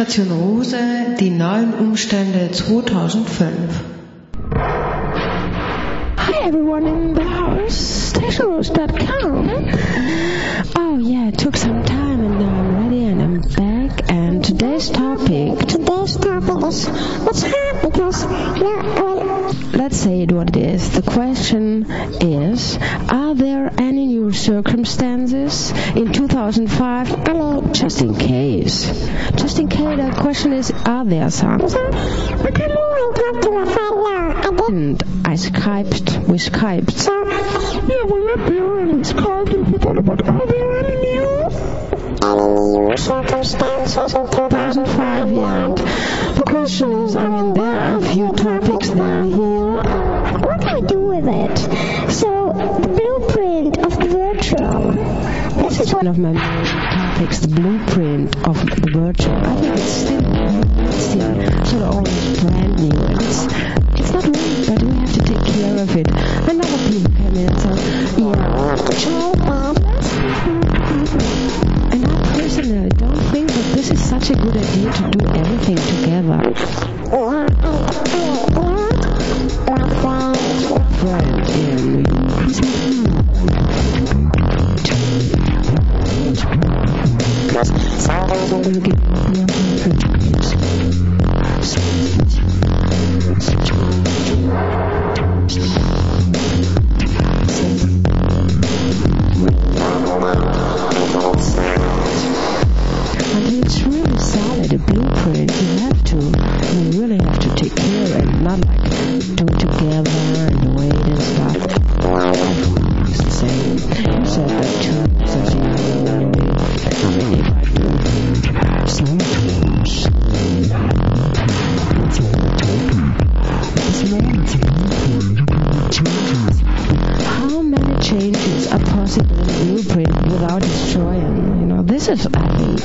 Station Rose, die neuen Umstände 2005. Hi everyone in the house, stationrose.com. Oh yeah, it took some time and now I'm ready and I'm back. And today's topic is what's happening because let's say it what it is. The question is, are there any new circumstances in 2005? I mean, just in case. Just in case, the question is, are there some? And we Skyped. So, yeah, we went there and we Skyped and we thought about, are there any new circumstances in 2005 yet? The question is, I mean, there are a few topics there here. What do we do with it? So, the blueprint of the virtual. This is one of my main topics, the blueprint of the virtual. I think it's still sort of almost brand new. And it's not really, but we have to take care of it. And other people come in and say, yeah, and I personally don't think that this is such a good idea to do everything together. Friend in until it's really solid, a blueprint, you really have to take care and not like do it together and wait and stuff. It's the same. You said that too. Such a I mean, if I do sometimes how many changes are possible in a blueprint without destroying? You know, this is, I think,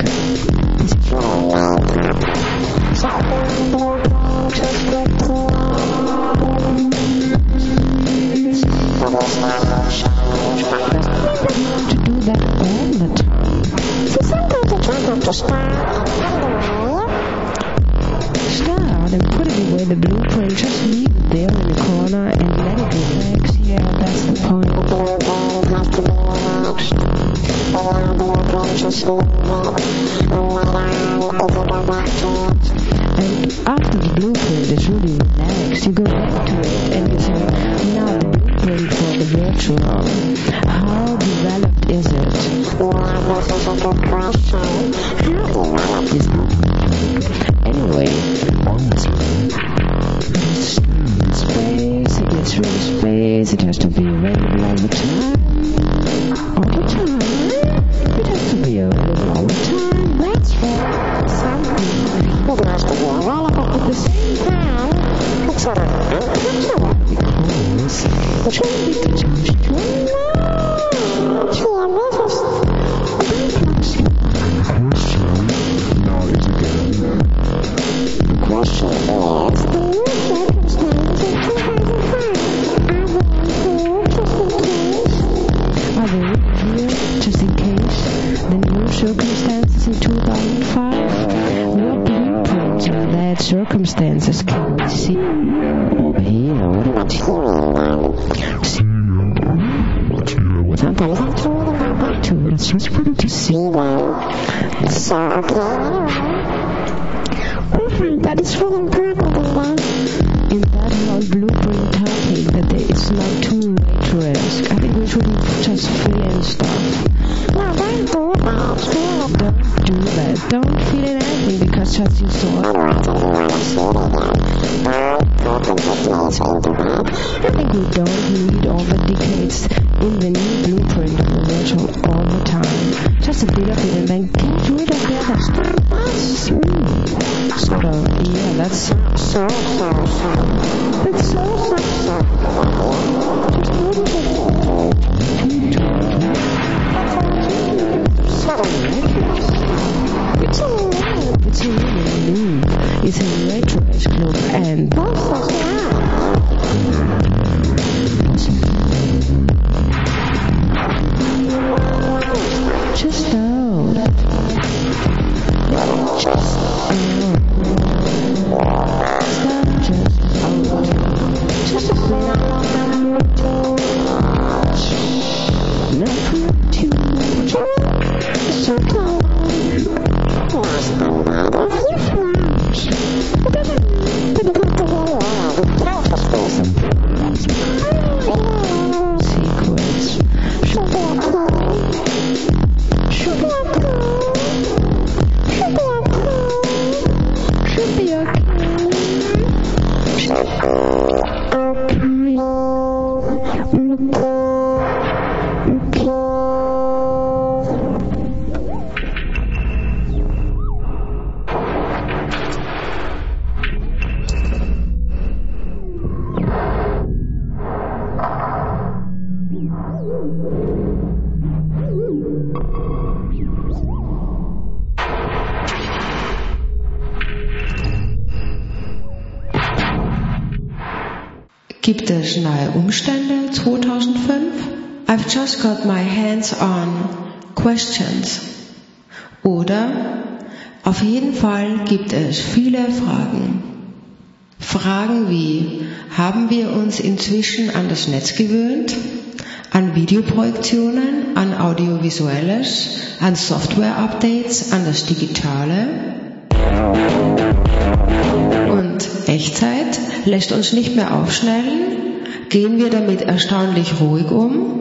to do that all the time. So sometimes you just have to start and put it away, the blueprint, just leave it there in the corner and let it relax. Yeah, that's the point. And after the blueprint is really relaxed, you go back to it and you say, now the blueprint for the virtual, how developed is it? Anyway, space, it gets really space, it has to be available all the time. All the time? It has to be available all the time. That's right. Some people, it has to be available at the same time. It's sort of because it shouldn't be too The question is, the new circumstances in 2005 are they here just in case? The new circumstances in 2005? What blueprints are that circumstances can we see? Here, sometimes it's just pretty to see them. That is really important in that whole blueprint topic, that it's not too late to ask. I think we shouldn't just fill in stuff. No, don't do that. Don't do that. Don't fill in anything because just you saw it. I think we don't need all the decades in the new blueprint of the virtual all the time. Just a bit of it and then get rid of the other stuff. Sort of, yeah, that's so. It's so. It's a really new. It's a retro club and just out. Gibt es neue Umstände 2005? I've just got my hands on questions. Oder auf jeden Fall gibt es viele Fragen. Fragen wie, haben wir uns inzwischen an das Netz gewöhnt? An Videoprojektionen, an Audiovisuelles, an Software-Updates, an das Digitale? Und Echtzeit lässt uns nicht mehr aufschnellen? Gehen wir damit erstaunlich ruhig um?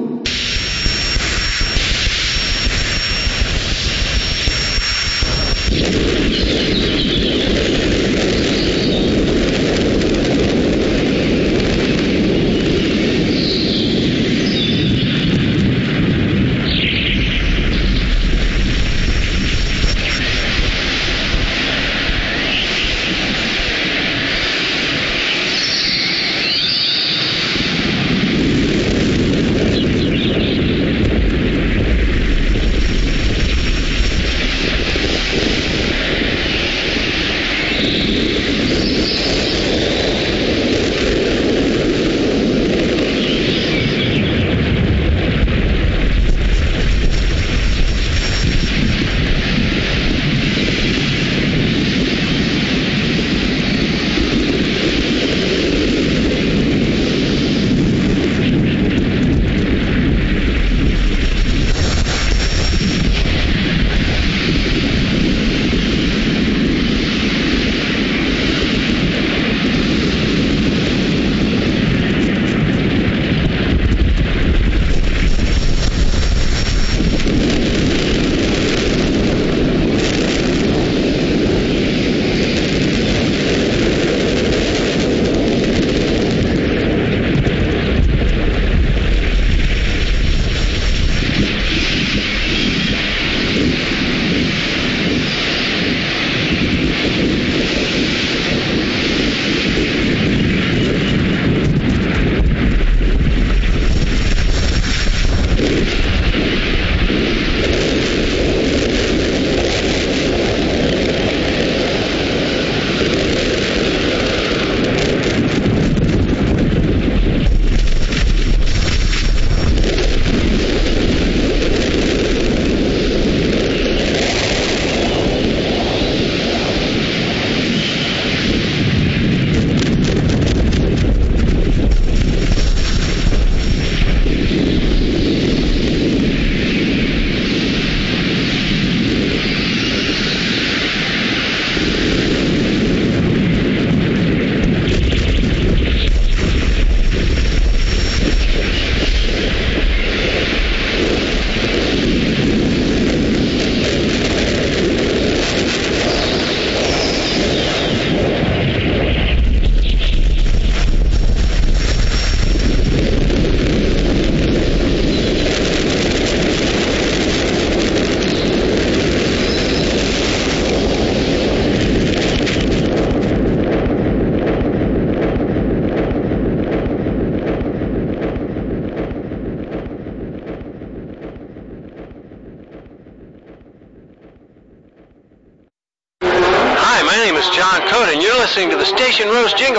Code, and you're listening to the Station Rose Jingle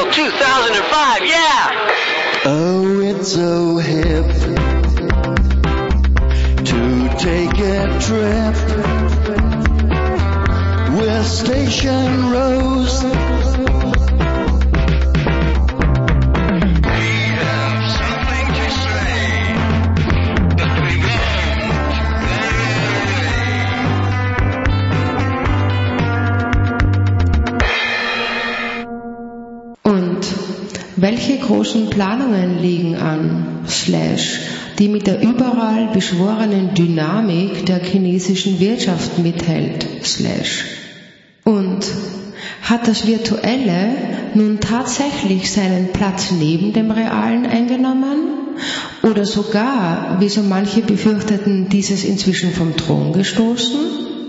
2005, yeah! Oh, it's so hip to take a trip with station rose. Welche großen Planungen liegen an, / die mit der überall beschworenen Dynamik der chinesischen Wirtschaft mithält, / und hat das Virtuelle nun tatsächlich seinen Platz neben dem Realen eingenommen oder sogar, wie so manche befürchteten, dieses inzwischen vom Thron gestoßen?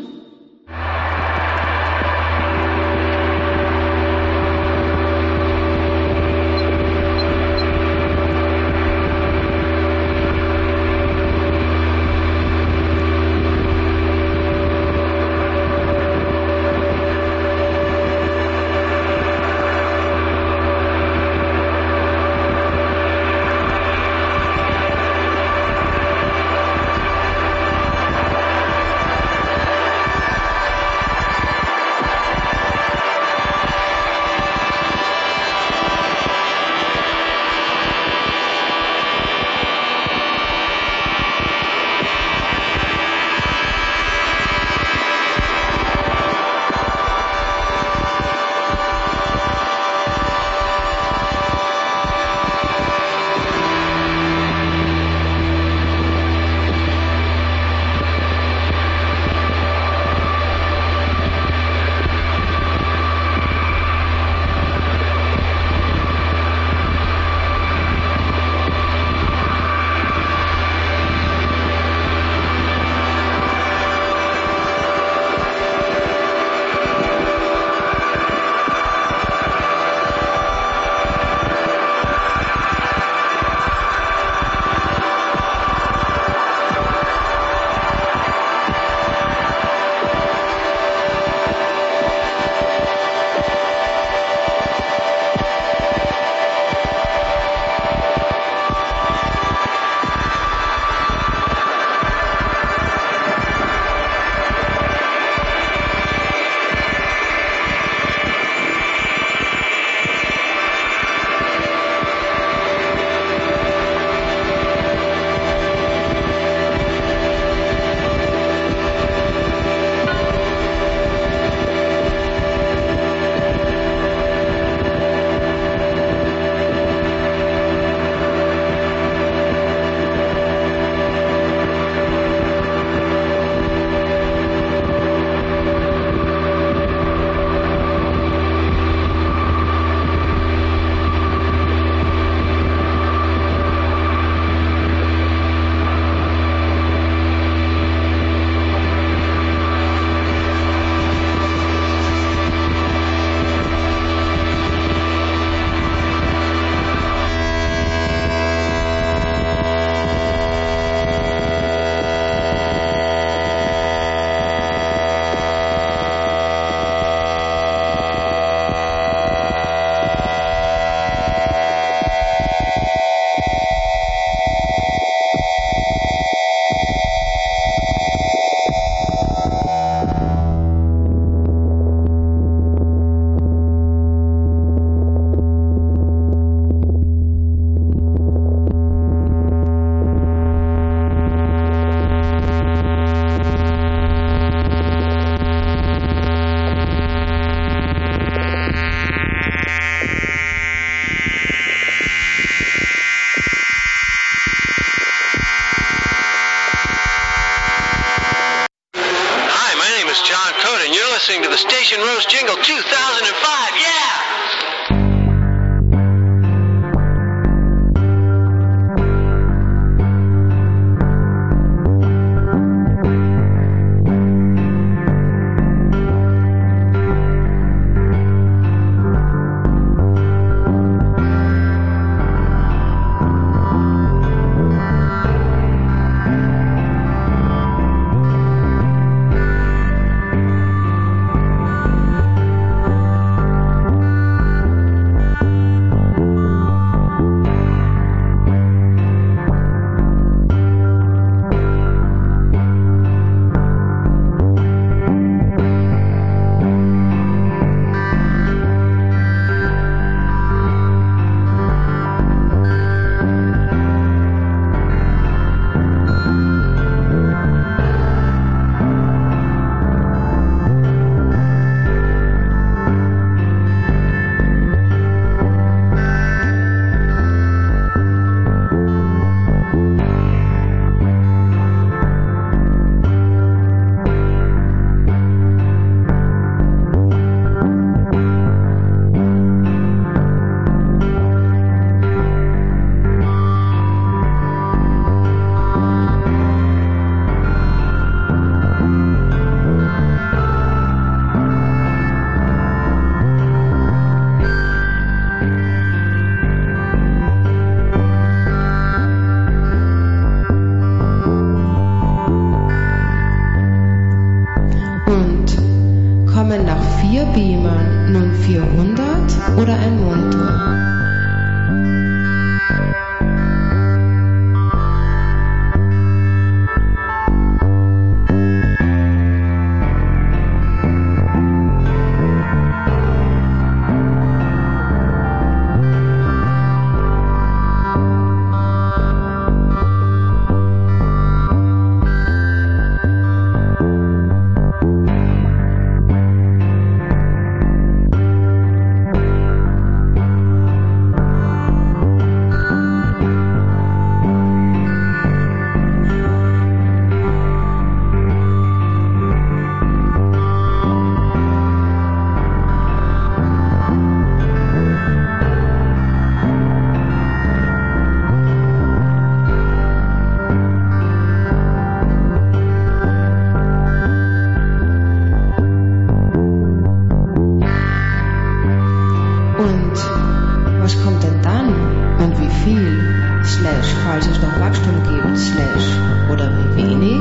listening to the Station Rose Jingle 2005. Yeah! nun 400 oder ein Monitor? Was kommt denn dann und wie viel, falls es noch Wachstum gibt, oder wie wenig?